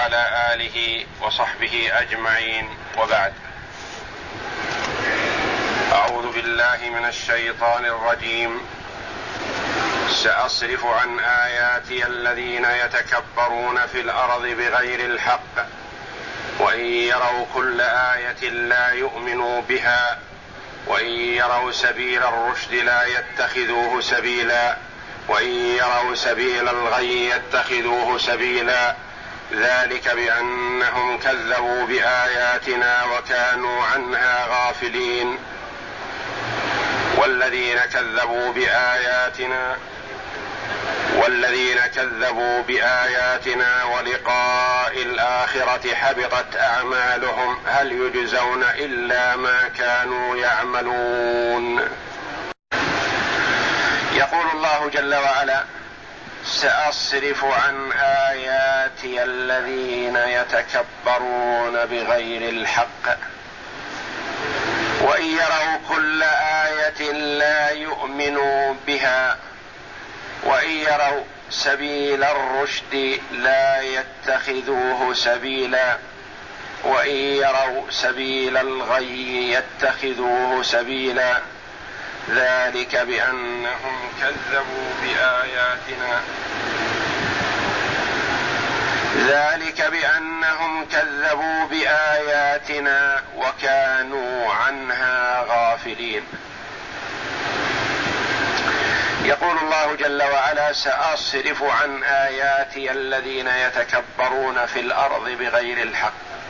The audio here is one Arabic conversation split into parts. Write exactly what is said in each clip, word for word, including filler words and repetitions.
وعلى آله وصحبه أجمعين، وبعد. أعوذ بالله من الشيطان الرجيم. سأصرف عن آياتي الذين يتكبرون في الأرض بغير الحق وإن يروا كل آية لا يؤمنوا بها وإن يروا سبيل الرشد لا يتخذوه سبيلا وإن يروا سبيل الغي يتخذوه سبيلا ذلك بأنهم كذبوا بآياتنا وكانوا عنها غافلين. والذين كذبوا بآياتنا والذين كذبوا بآياتنا ولقاء الآخرة حبطت أعمالهم هل يجزون إلا ما كانوا يعملون. يقول الله جل وعلا: سأصرف عن آياتي الذين يتكبرون بغير الحق وإن يروا كل آية لا يؤمنوا بها وإن يروا سبيل الرشد لا يتخذوه سبيلا وإن يروا سبيل الغي يتخذوه سبيلا ذلك بأنهم كذبوا بآياتنا ذلك بأنهم كذبوا بآياتنا وكانوا عنها غافلين. يقول الله جل وعلا: سأصرف عن آياتي الذين يتكبرون في الأرض بغير الحق.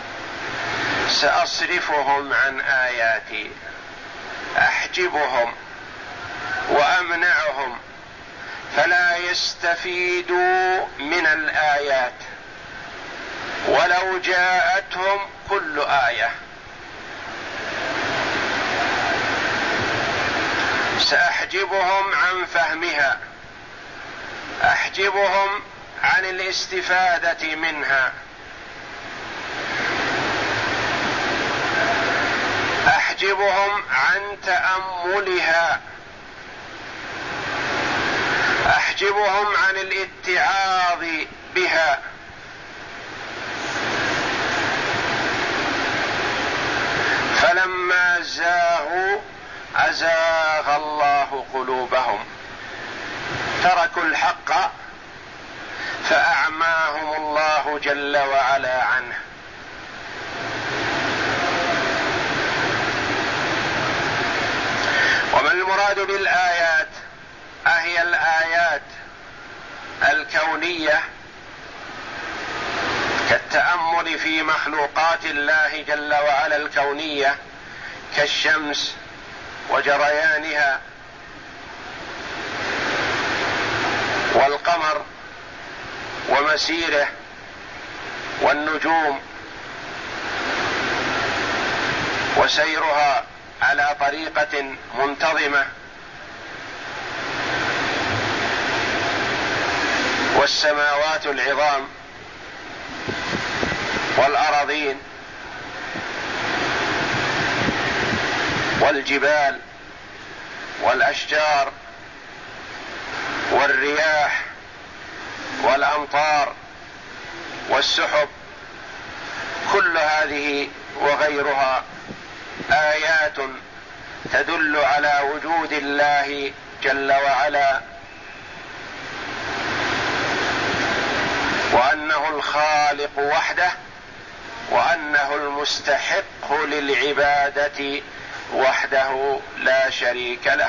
سأصرفهم عن آياتي، أحجبهم وأمنعهم فلا يستفيدوا من الآيات ولو جاءتهم كل آية. سأحجبهم عن فهمها، أحجبهم عن الاستفادة منها، أحجبهم عن تأملها، أحجبهم عن الاتعاظ بها. فلما زاغوا أزاغ الله قلوبهم، تركوا الحق فأعماهم الله جل وعلا عنه. وما المراد بالآيات؟ أهي الآيات الكونية كالتأمل في مخلوقات الله جل وعلا الكونية كالشمس وجريانها والقمر ومسيره والنجوم وسيرها على طريقة منتظمة، والسماوات العظام والأراضين والجبال والأشجار والرياح والأمطار والسحب، كل هذه وغيرها آيات تدل على وجود الله جل وعلا وأنه الخالق وحده وأنه المستحق للعبادة وحده لا شريك له.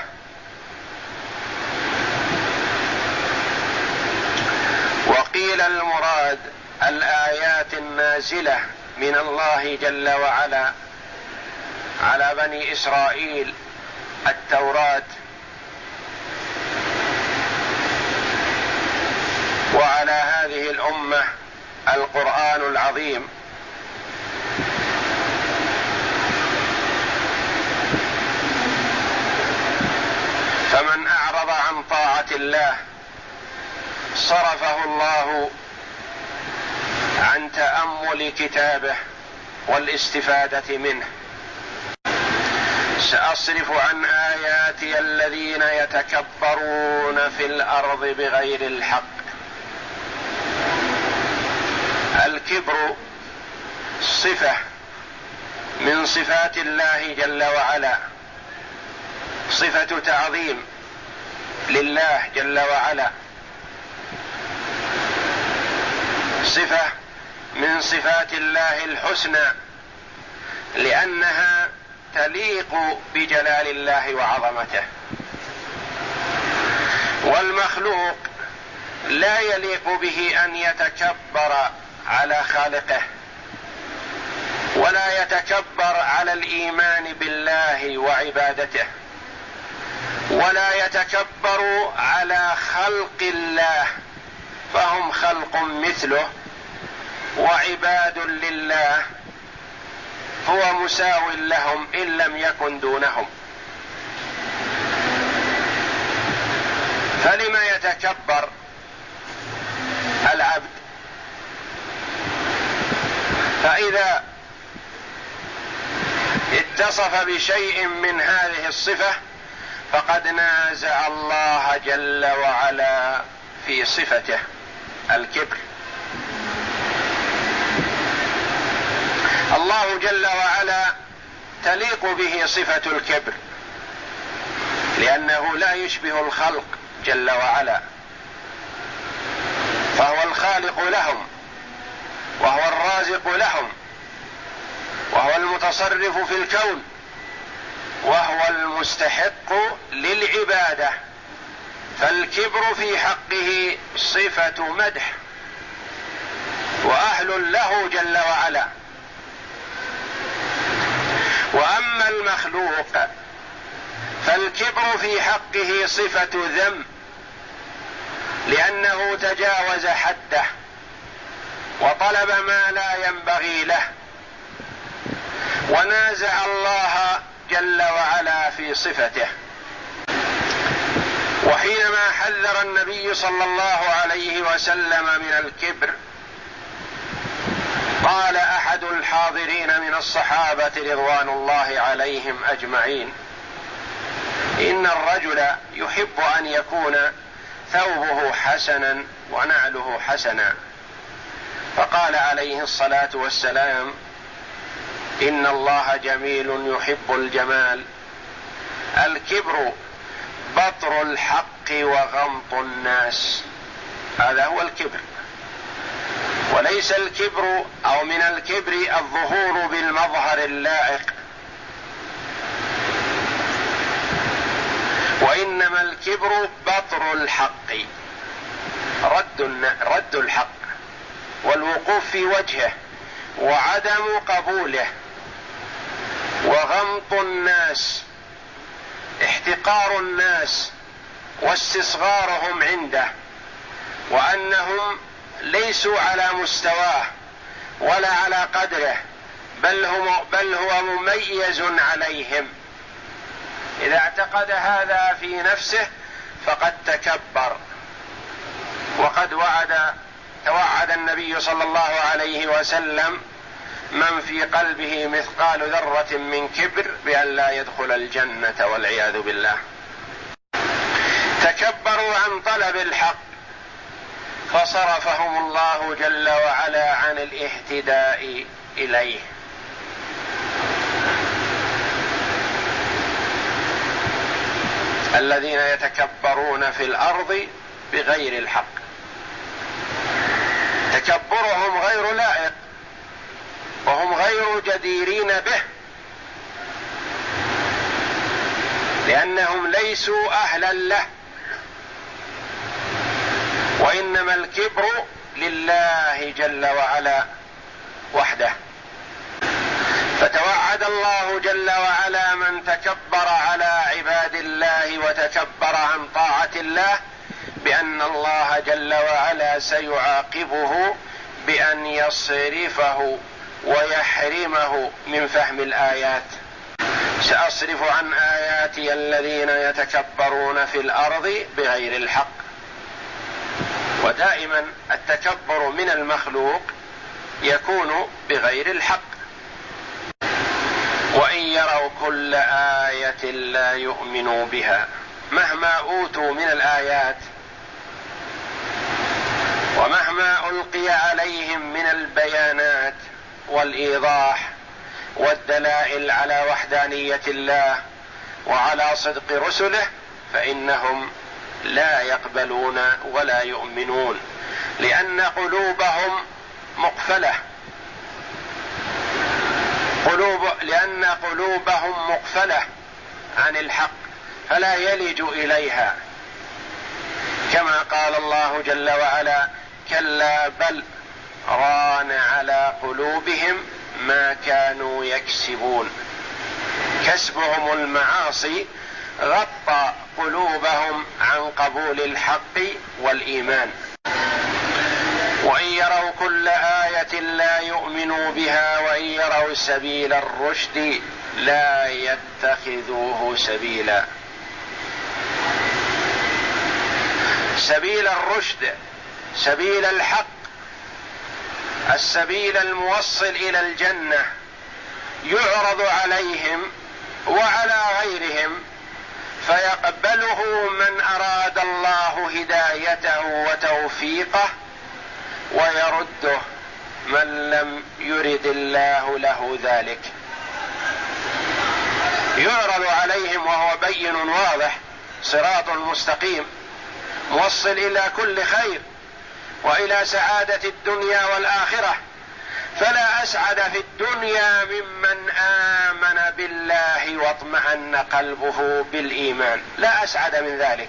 وقيل المراد الآيات النازلة من الله جل وعلا على بني إسرائيل التوراة، وعلى هذه الأمة القرآن العظيم. فمن أعرض عن طاعة الله صرفه الله عن تأمل كتابه والاستفادة منه. سأصرف عن آياتي الذين يتكبرون في الأرض بغير الحق. الكبر صفة من صفات الله جل وعلا، صفة تعظيم لله جل وعلا، صفة من صفات الله الحسنى، لأنها تليق بجلال الله وعظمته. والمخلوق لا يليق به أن يتكبر على خالقه، ولا يتكبر على الإيمان بالله وعبادته، ولا يتكبر على خلق الله، فهم خلق مثله وعباد لله، هو مساو لهم إن لم يكن دونهم. فلما يتكبر العبد؟ فإذا اتصف بشيء من هذه الصفة فقد نازع الله جل وعلا في صفته الكبر. الله جل وعلا تليق به صفة الكبر، لأنه لا يشبه الخلق جل وعلا، فهو الخالق لهم، وهو الرازق لهم، وهو المتصرف في الكون، وهو المستحق للعبادة. فالكبر في حقه صفة مدح وأهل له جل وعلا. وأما المخلوق فالكبر في حقه صفة ذم، لأنه تجاوز حده وطلب ما لا ينبغي له، ونازع الله جل وعلا في صفته. وحينما حذر النبي صلى الله عليه وسلم من الكبر، قال أحد الحاضرين من الصحابة رضوان الله عليهم أجمعين: إن الرجل يحب أن يكون ثوبه حسنا ونعله حسنا. فقال عليه الصلاة والسلام: إن الله جميل يحب الجمال. الكبر بطر الحق وغمط الناس، هذا هو الكبر. وليس الكبر أو من الكبر الظهور بالمظهر اللائق، وإنما الكبر بطر الحق، رد رد الحق والوقوف في وجهه وعدم قبوله، وغمط الناس، احتقار الناس واستصغارهم عنده، وأنهم ليسوا على مستواه ولا على قدره، بل هو, بل هو مميز عليهم. إذا اعتقد هذا في نفسه فقد تكبر. وقد وعد توعد النبي صلى الله عليه وسلم من في قلبه مثقال ذرة من كبر بأن لا يدخل الجنة والعياذ بالله. تكبروا عن طلب الحق فصرفهم الله جل وعلا عن الاهتداء إليه. الذين يتكبرون في الأرض بغير الحق، تكبرهم غير لائق وهم غير جديرين به، لأنهم ليسوا أهلا له، وإنما الكبر لله جل وعلا وحده. فتوعد الله جل وعلا من تكبر على عباد الله وتكبر عن طاعة الله بأن الله جل وعلا سيعاقبه بأن يصرفه ويحرمه من فهم الآيات. سأصرف عن آياتي الذين يتكبرون في الأرض بغير الحق. ودائما التكبر من المخلوق يكون بغير الحق. وإن يروا كل آية لا يؤمنوا بها، مهما أوتوا من الآيات ومهما ألقي عليهم من البيانات والإيضاح والدلائل على وحدانية الله وعلى صدق رسله فإنهم لا يقبلون ولا يؤمنون، لأن قلوبهم مقفلة قلوب لأن قلوبهم مقفلة عن الحق فلا يلج إليها، كما قال الله جل وعلا: كلا بل ران على قلوبهم ما كانوا يكسبون. كسبهم المعاصي غطى قلوبهم عن قبول الحق والإيمان. وإن يروا كل آية لا يؤمنوا بها وإن يروا سبيل الرشد لا يتخذوه سبيلا. سبيل الرشد، سبيل الحق، السبيل الموصل إلى الجنة، يعرض عليهم وعلى غيرهم فيقبله من أراد الله هدايته وتوفيقه، ويرده من لم يرد الله له ذلك. يعرض عليهم وهو بين واضح، صراط مستقيم موصل إلى كل خير وإلى سعادة الدنيا والآخرة، فلا أسعد في الدنيا ممن آمن بالله واطمأن قلبه بالإيمان، لا أسعد من ذلك.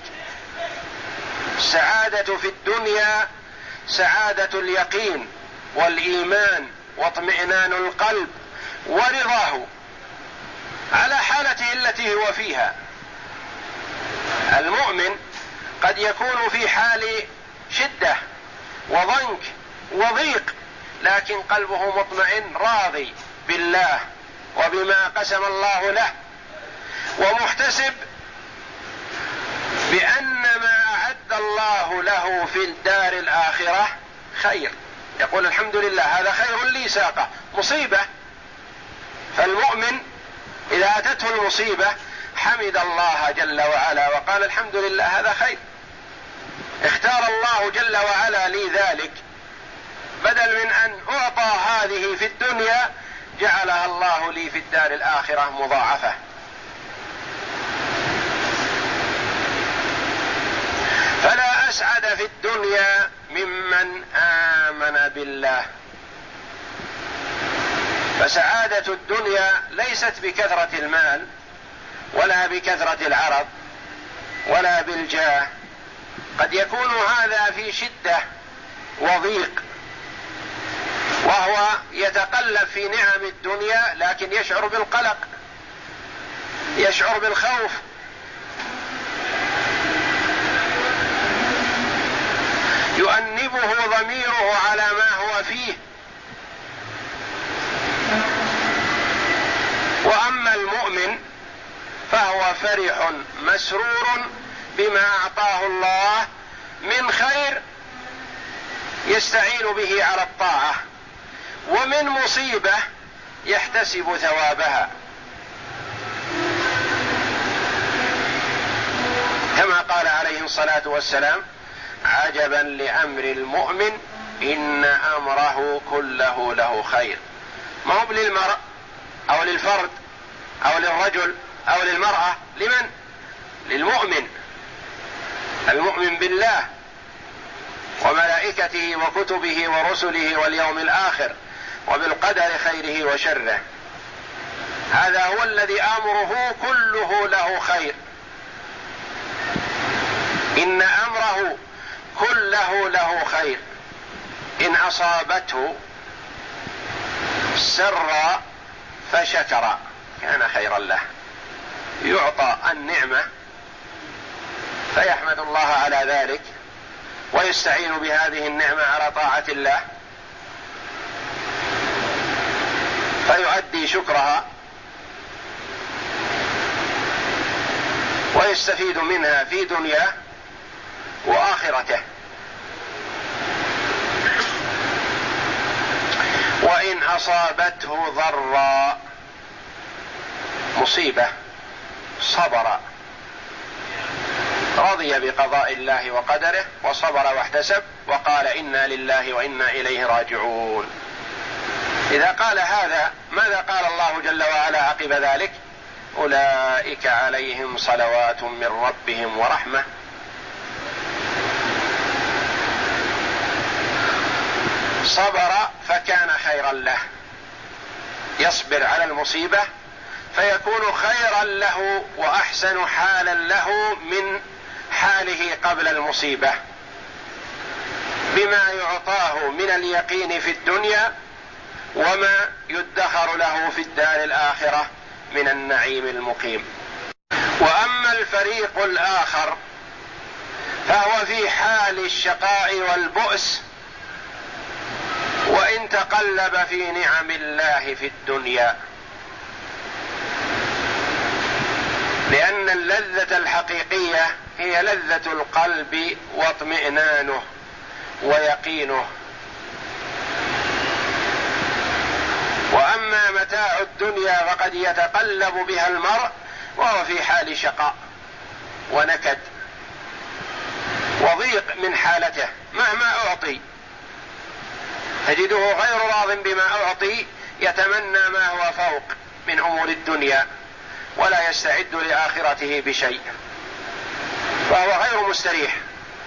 السعادة في الدنيا سعادة اليقين والإيمان واطمئنان القلب ورضاه على حالته التي هو فيها. المؤمن قد يكون في حال شدة وضنك وضيق، لكن قلبه مطمئن راضي بالله وبما قسم الله له، ومحتسب بأن ما أعد الله له في الدار الآخرة خير، يقول الحمد لله هذا خير لي ساقه مصيبة. فالمؤمن إذا أتته المصيبة حمد الله جل وعلا وقال الحمد لله هذا خير، اختار الله جل وعلا لي ذلك، بدل من أن أعطى هذه في الدنيا جعلها الله لي في الدار الآخرة مضاعفة. فلا أسعد في الدنيا ممن آمن بالله. فسعادة الدنيا ليست بكثرة المال ولا بكثرة العرض ولا بالجاه، قد يكون هذا في شدة وضيق وهو يتقلب في نعم الدنيا، لكن يشعر بالقلق، يشعر بالخوف، يؤنبه ضميره على ما هو فيه. وأما المؤمن فهو فرح مسرور بما أعطاه الله من خير يستعين به على الطاعة، ومن مصيبة يحتسب ثوابها، كما قال عليه الصلاة والسلام: عجبا لأمر المؤمن إن أمره كله له خير. ما هو للمرء أو للفرد أو للرجل أو للمرأة، لمن؟ للمؤمن، المؤمن بالله وملائكته وكتبه ورسله واليوم الآخر وبالقدر خيره وشره. هذا هو الذي أمره كله له خير، إن أمره كله له خير. إن أصابته سر فشكر كان خيرا له، يعطى النعمة فيحمد الله على ذلك ويستعين بهذه النعمة على طاعة الله فيؤدي شكرها ويستفيد منها في دنياه وآخرته. وإن أصابته ضراء، مصيبة، صبر رضي بقضاء الله وقدره وصبر واحتسب وقال إنا لله وإنا إليه راجعون. إذا قال هذا ماذا قال الله جل وعلا عقب ذلك؟ أولئك عليهم صلوات من ربهم ورحمة صبر فكان خيرا له، يصبر على المصيبة فيكون خيرا له وأحسن حالا له من حاله قبل المصيبة، بما يعطاه من اليقين في الدنيا وما يدخر له في الدار الآخرة من النعيم المقيم. وأما الفريق الآخر فهو في حال الشقاء والبؤس وإن تقلب في نعم الله في الدنيا، لأن اللذة الحقيقية هي لذة القلب واطمئنانه ويقينه. وأما متاع الدنيا فقد يتقلب بها المرء وهو في حال شقاء ونكد وضيق من حالته، مهما أعطي تجده غير راض بما أعطي، يتمنى ما هو فوق من أمور الدنيا ولا يستعد لآخرته بشيء، فهو غير مستريح.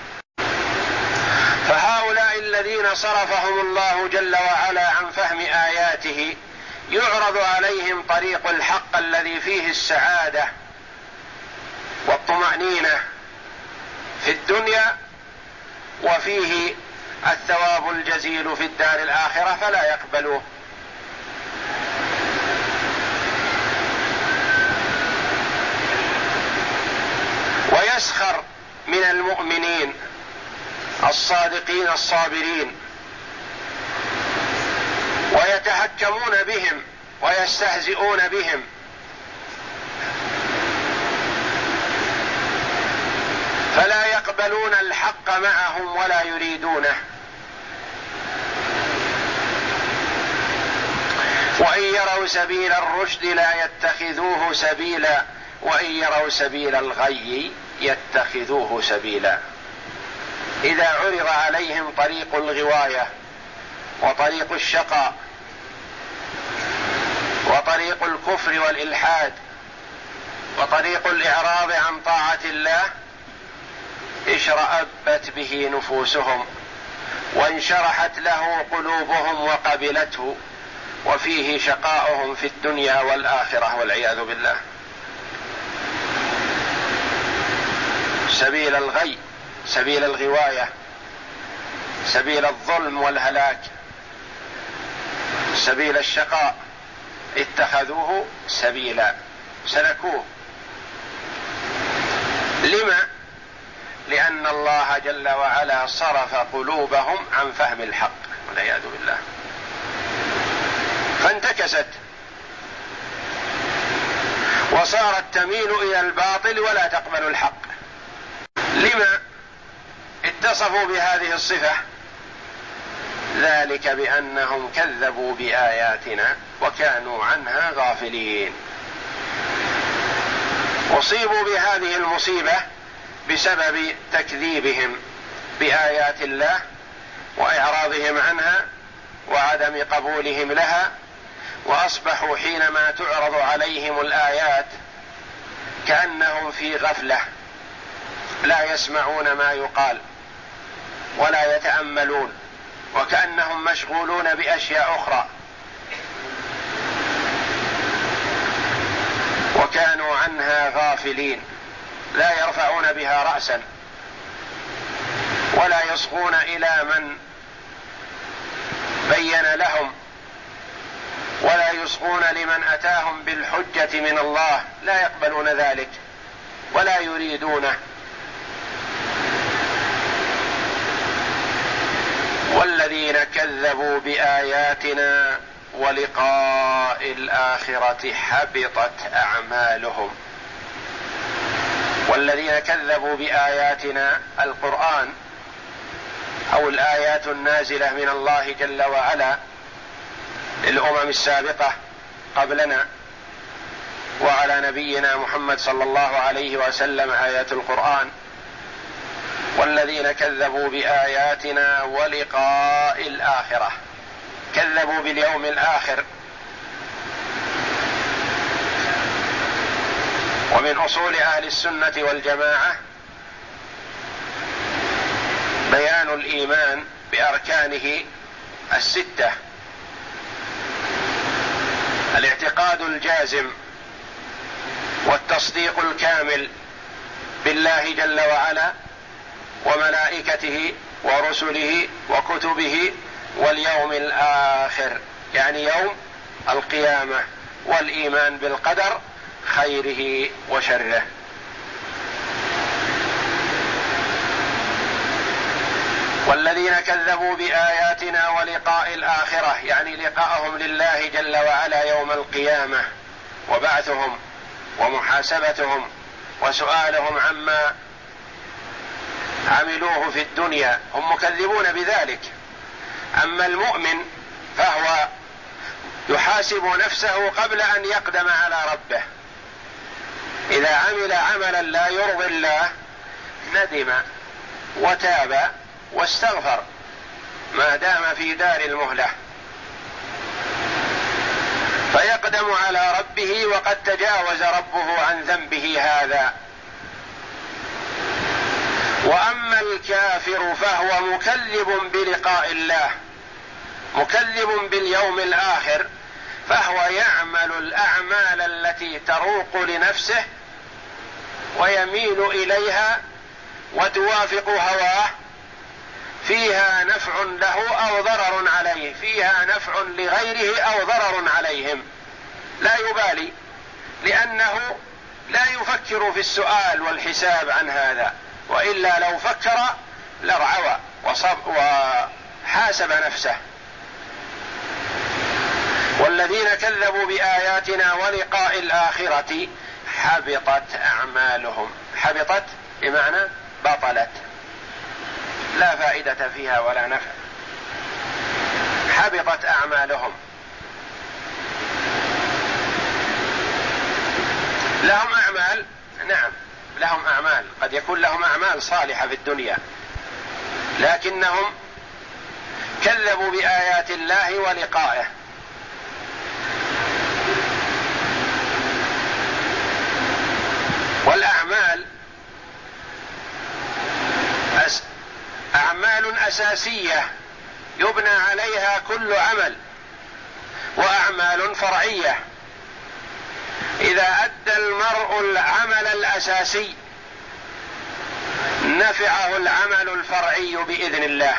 فهؤلاء الذين صرفهم الله جل وعلا عن فهم آياته يعرض عليهم طريق الحق الذي فيه السعادة والطمأنينة في الدنيا وفيه الثواب الجزيل في الدار الآخرة فلا يقبلوه. ويسخر من المؤمنين الصادقين الصابرين ويتهكمون بهم ويستهزئون بهم، فلا يقبلون الحق معهم ولا يريدونه. وإن يروا سبيل الرشد لا يتخذوه سبيلا وإن يروا سبيل الغي يتخذوه سبيلا. إذا عرض عليهم طريق الغواية وطريق الشقاء وطريق الكفر والإلحاد وطريق الإعراض عن طاعة الله اشرأبت به نفوسهم وانشرحت له قلوبهم وقبلته، وفيه شقاؤهم في الدنيا والآخرة والعياذ بالله. سبيل الغي، سبيل الغواية، سبيل الظلم والهلاك، سبيل الشقاء اتخذوه سبيلا، سلكوه. لما؟ لأن الله جل وعلا صرف قلوبهم عن فهم الحق والعياذ بالله، فانتكست وصارت تميل إلى الباطل ولا تقبل الحق. لما اتصفوا بهذه الصفة؟ ذلك بأنهم كذبوا بآياتنا وكانوا عنها غافلين. أصيبوا بهذه المصيبة بسبب تكذيبهم بآيات الله وإعراضهم عنها وعدم قبولهم لها، وأصبحوا حينما تعرض عليهم الآيات كأنهم في غفلة لا يسمعون ما يقال ولا يتأملون، وكأنهم مشغولون بأشياء أخرى، وكانوا عنها غافلين لا يرفعون بها رأسا ولا يصغون إلى من بين لهم ولا يصغون لمن أتاهم بالحجة من الله، لا يقبلون ذلك ولا يريدونه. والذين كذبوا بآياتنا ولقاء الآخرة حبطت أعمالهم. والذين كذبوا بآياتنا القرآن أو الآيات النازلة من الله جل وعلا للأمم السابقة قبلنا وعلى نبينا محمد صلى الله عليه وسلم آيات القرآن والذين كذبوا بآياتنا ولقاء الآخرة، كذبوا باليوم الآخر. ومن أصول أهل السنة والجماعة بيان الإيمان بأركانه الستة: الاعتقاد الجازم، والتصديق الكامل بالله جل وعلا وملائكته ورسله وكتبه واليوم الآخر، يعني يوم القيامة، والإيمان بالقدر خيره وشره. والذين كذبوا بآياتنا ولقاء الآخرة، يعني لقاءهم لله جل وعلا يوم القيامة، وبعثهم ومحاسبتهم وسؤالهم عما عملوه في الدنيا، هم مكذبون بذلك. أما المؤمن فهو يحاسب نفسه قبل أن يقدم على ربه، إذا عمل عملا لا يرضي الله ندم وتاب واستغفر ما دام في دار المهلة، فيقدم على ربه وقد تجاوز ربه عن ذنبه هذا. وأما الكافر فهو مكذب بلقاء الله، مكذب باليوم الآخر، فهو يعمل الأعمال التي تروق لنفسه ويميل إليها وتوافق هواه، فيها نفع له أو ضرر عليه، فيها نفع لغيره أو ضرر عليهم، لا يبالي، لأنه لا يفكر في السؤال والحساب عن هذا، وإلا لو فكر لرعوى وحاسب نفسه. والذين كذبوا بآياتنا ولقاء الآخرة حبطت أعمالهم، حبطت بمعنى بطلت، لا فائدة فيها ولا نفع، حبطت أعمالهم. لهم أعمال، نعم لهم أعمال، قد يكون لهم أعمال صالحة في الدنيا، لكنهم كذبوا بآيات الله ولقائه. والأعمال أعمال أساسية يبنى عليها كل عمل، وأعمال فرعية. إذا أدى المرء العمل الأساسي نفعه العمل الفرعي بإذن الله،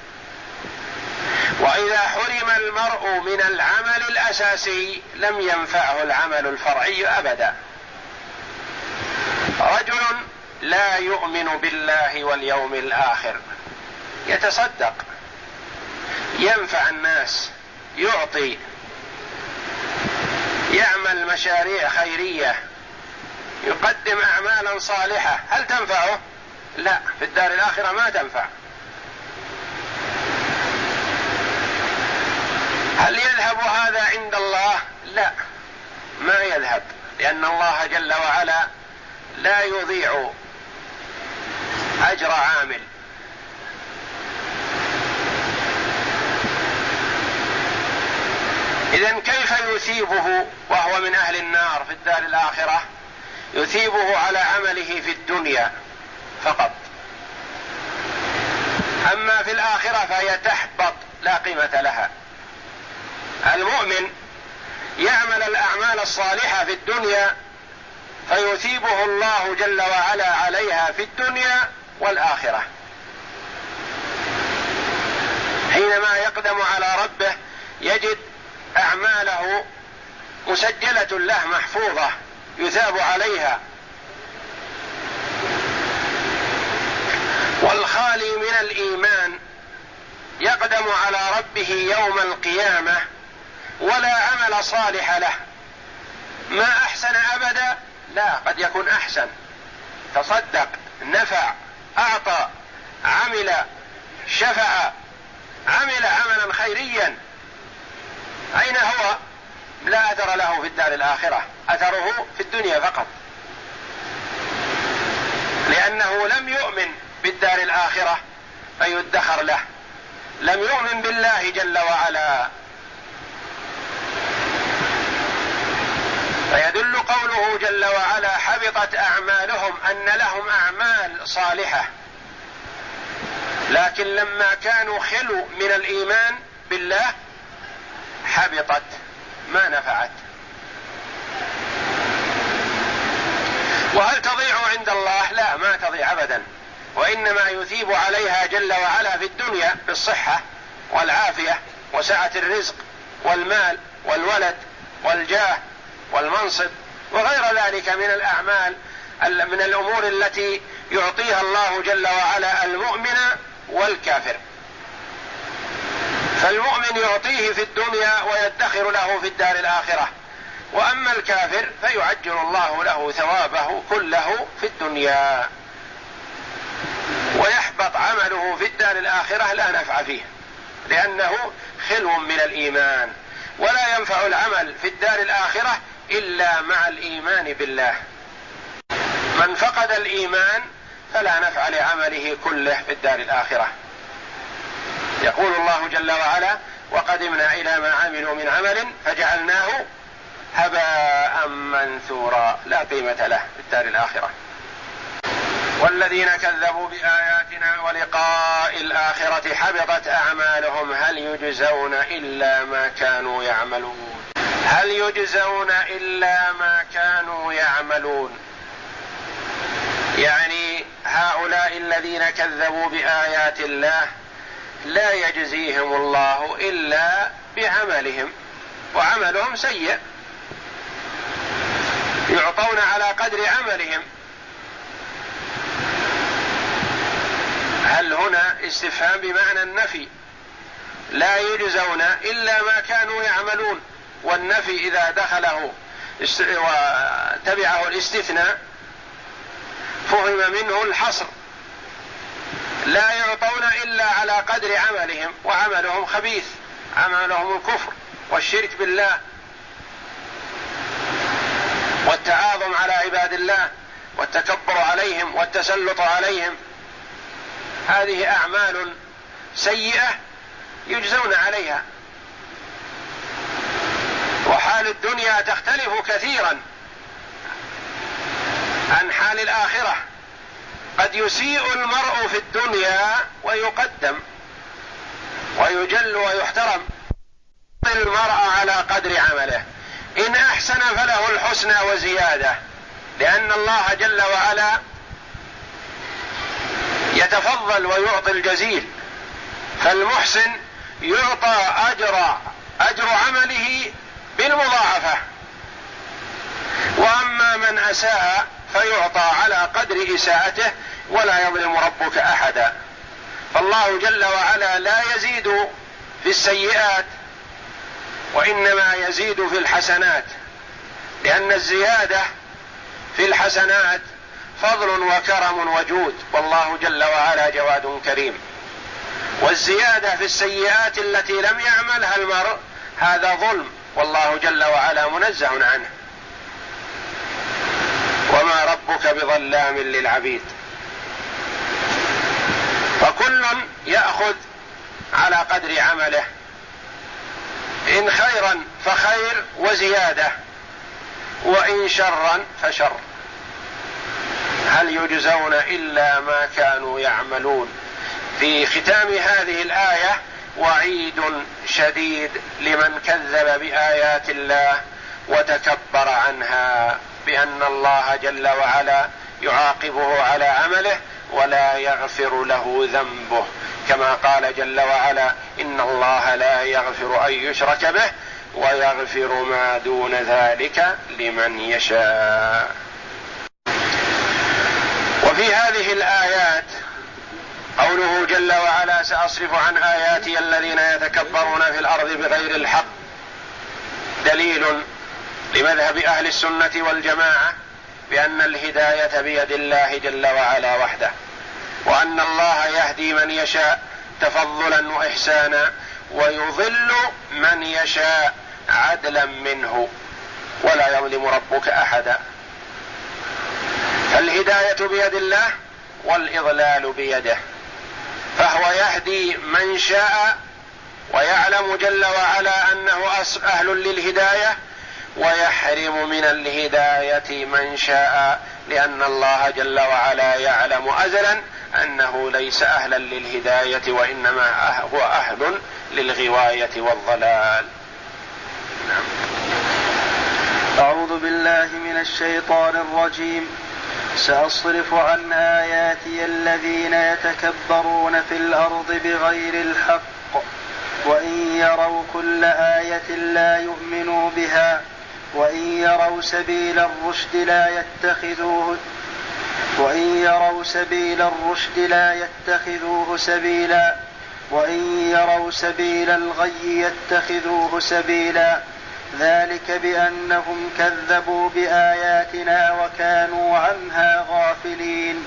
وإذا حرم المرء من العمل الأساسي لم ينفعه العمل الفرعي أبدا. رجل لا يؤمن بالله واليوم الآخر يتصدق، ينفع الناس، يعطي، يعمل مشاريع خيرية، يقدم أعمالا صالحة، هل تنفعه؟ لا، في الدار الآخرة ما تنفع. هل يذهب هذا عند الله؟ لا، ما يذهب، لأن الله جل وعلا لا يضيع أجر عامل. إذن كيف يثيبه وهو من أهل النار في الدار الآخرة؟ يثيبه على عمله في الدنيا فقط، أما في الآخرة فهي تحبط لا قيمة لها. المؤمن يعمل الأعمال الصالحة في الدنيا فيثيبه الله جل وعلا عليها في الدنيا والآخرة. حينما يقدم على ربه يجد أعماله مسجلة له محفوظة يثاب عليها. والخالي من الإيمان يقدم على ربه يوم القيامة ولا عمل صالح له، ما أحسن أبدا، لا، قد يكون أحسن، تصدق، نفع، أعطى، عمل، شفع، عمل عملا خيريا، أين هو؟ لا أثر له في الدار الآخرة، أثره في الدنيا فقط، لأنه لم يؤمن بالدار الآخرة فيدخر له، لم يؤمن بالله جل وعلا. فيدل قوله جل وعلا حبطت أعمالهم أن لهم أعمال صالحة، لكن لما كانوا خلوا من الإيمان بالله حبطت ما نفعت. وهل تضيع عند الله؟ لا، ما تضيع أبدا، وإنما يثيب عليها جل وعلا في الدنيا بالصحة والعافية وسعة الرزق والمال والولد والجاه والمنصب وغير ذلك من الأعمال، من الأمور التي يعطيها الله جل وعلا المؤمن والكافر. فالمؤمن يعطيه في الدنيا ويدخر له في الدار الآخرة، وأما الكافر فيعجل الله له ثوابه كله في الدنيا ويحبط عمله في الدار الآخرة لا نفع فيه، لأنه خلو من الإيمان. ولا ينفع العمل في الدار الآخرة إلا مع الإيمان بالله. من فقد الإيمان فلا نفع لعمله كله في الدار الآخرة. يقول الله جل وعلا وقدمنا إلى ما عملوا من عمل فجعلناه هباء منثورا، لا قيمة له في الدار الآخرة. والذين كذبوا بآياتنا ولقاء الآخرة حبطت أعمالهم هل يجزون إلا ما كانوا يعملون. هل يجزون إلا ما كانوا يعملون، يعني هؤلاء الذين كذبوا بآيات الله لا يجزيهم الله إلا بعملهم، وعملهم سيء، يعطون على قدر عملهم. هل هنا استفهام بمعنى النفي، لا يجزون إلا ما كانوا يعملون، والنفي إذا دخله وتبعه الاستثناء فهم منه الحصر، لا يعطون إلا على قدر عملهم، وعملهم خبيث، عملهم الكفر والشرك بالله والتعاظم على عباد الله والتكبر عليهم والتسلط عليهم. هذه أعمال سيئة يجزون عليها. وحال الدنيا تختلف كثيرا عن حال الآخرة، قد يسيء المرء في الدنيا ويقدم ويجل ويحترم المرء على قدر عمله، إن أحسن فله الحسنى وزيادة، لأن الله جل وعلا يتفضل ويعطي الجزيل، فالمحسن يعطى أجر أجر عمله بالمضاعفة، وأما من أساء فيعطى على قدر إساءته ولا يظلم ربك أحدا. فالله جل وعلا لا يزيد في السيئات وإنما يزيد في الحسنات، لأن الزيادة في الحسنات فضل وكرم وجود، والله جل وعلا جواد كريم. والزيادة في السيئات التي لم يعملها المرء هذا ظلم، والله جل وعلا منزه عنه. وما ربك بظلام للعبيد. فكل يأخذ على قدر عمله، إن خيرا فخير وزيادة، وإن شرا فشر. هل يجزون إلا ما كانوا يعملون. في ختام هذه الآية وعيد شديد لمن كذب بآيات الله وتكبر عنها، بأن الله جل وعلا يعاقبه على عمله ولا يغفر له ذنبه، كما قال جل وعلا إن الله لا يغفر أن يشرك به ويغفر ما دون ذلك لمن يشاء. وفي هذه الآيات قوله جل وعلا سأصرف عن آياتي الذين يتكبرون في الأرض بغير الحق، دليل لمذهب أهل السنة والجماعة بأن الهداية بيد الله جل وعلا وحده، وأن الله يهدي من يشاء تفضلا وإحسانا ويضل من يشاء عدلا منه، ولا يظلم ربك أحدا. فالهداية بيد الله والإضلال بيده، فهو يهدي من شاء ويعلم جل وعلا أنه أهل للهداية، ويحرم من الهداية من شاء، لأن الله جل وعلا يعلم أزلا أنه ليس أهلا للهداية، وإنما هو أهل للغواية والضلال. نعم. أعوذ بالله من الشيطان الرجيم. سأصرف عن آياتي الذين يتكبرون في الأرض بغير الحق وإن يروا كل آية لا يؤمنوا بها وإن يروا سبيل الرشد لا يتخذوه وإن يروا سبيل الرشد لا يتخذوه سبيلا وإن يروا سبيل الغي يتخذوه سبيلا، ذلك بأنهم كذبوا بآياتنا وكانوا عنها غافلين.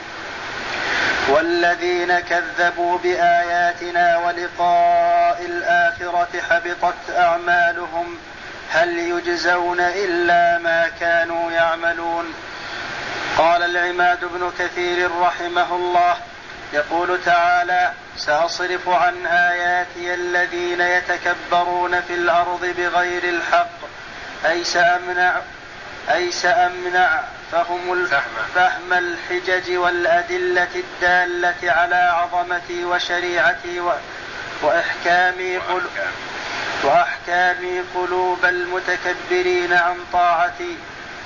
والذين كذبوا بآياتنا ولقاء الآخرة حبطت أعمالهم هل يجزون إلا ما كانوا يعملون. قال العماد بن كثير رحمه الله يقول تعالى: سأصرف عن آياتي الذين يتكبرون في الأرض بغير الحق، أي سأمنع, أي سأمنع فهم فهم الحجج والأدلة الدالة على عظمتي وشريعتي وإحكامي وأحكامي قلوب المتكبرين عن طاعتي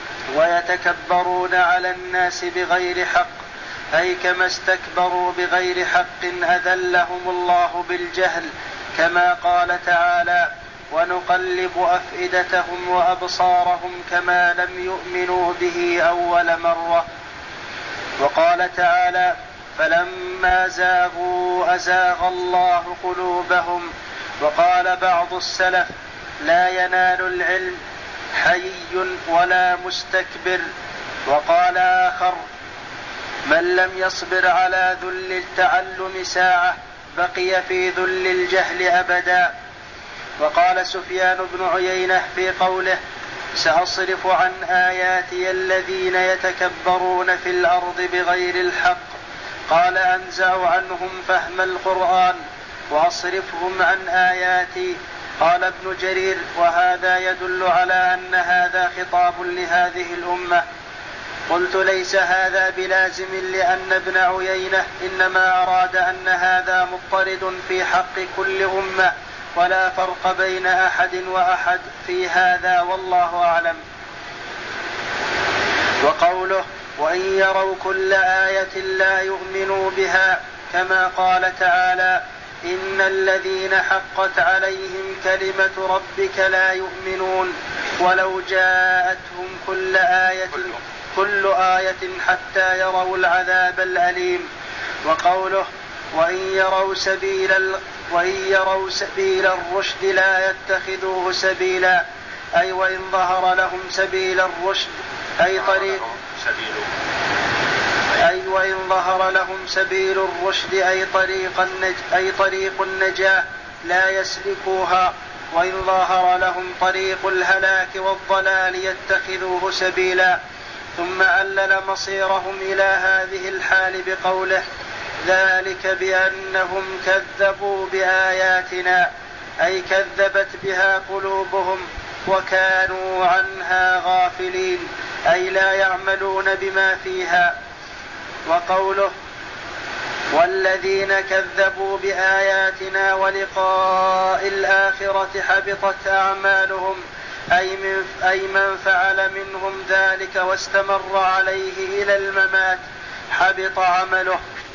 ويتكبرون على الناس بغير حق، أي كما استكبروا بغير حق أذلهم الله بالجهل، كما قال تعالى: ونقلب أفئدتهم وأبصارهم كما لم يؤمنوا به أول مرة. وقال تعالى: فلما زاغوا أزاغ الله قلوبهم. وقال بعض السلف: لا ينال العلم حي ولا مستكبر. وقال آخر: من لم يصبر على ذل التعلم ساعة بقي في ذل الجهل أبدا. وقال سفيان بن عيينة في قوله: سأصرف عن آياتي الذين يتكبرون في الأرض بغير الحق، قال: أنزع عنهم فهم القرآن وأصرفهم عن آياتي. قال ابن جرير: وهذا يدل على أن هذا خطاب لهذه الأمة. قلت: ليس هذا بلازم، لأن ابن عيينة إنما أراد أن هذا مضطرد في حق كل أمة، ولا فرق بين أحد وأحد في هذا، والله أعلم. وقوله: وإن يروا كل آية لا يؤمنوا بها، كما قال تعالى: إن الذين حقت عليهم كلمة ربك لا يؤمنون ولو جاءتهم كل آية كل آية حتى يروا العذاب الأليم. وقوله: وإن يروا سبيل ال... وإن يروا سبيل الرشد لا يتخذوه سبيلا، أي وإن ظهر لهم سبيل الرشد أي طريق أي وإن ظهر لهم سبيل الرشد أي طريق النج... أي طريق النجاة لا يسلكوها، وإن ظهر لهم طريق الهلاك والضلال يتخذوه سبيلا. ثم علل مصيرهم إلى هذه الحال بقوله: ذلك بأنهم كذبوا بآياتنا، أي كذبت بها قلوبهم وكانوا عنها غافلين، أي لا يعملون بما فيها. وقوله: والذين كذبوا بآياتنا ولقاء الآخرة حبطت أعمالهم، أي من, أي من فعل منهم ذلك واستمر عليه إلى الممات حبط عمله.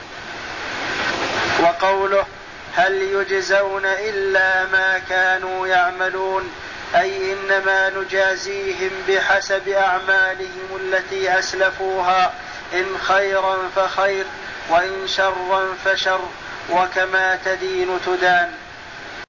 وقوله: هل يجزون إلا ما كانوا يعملون، أي إنما نجازيهم بحسب أعمالهم التي أسلفوها، إن خيرا فخير وإن شرا فشر، وكما تدين تدان.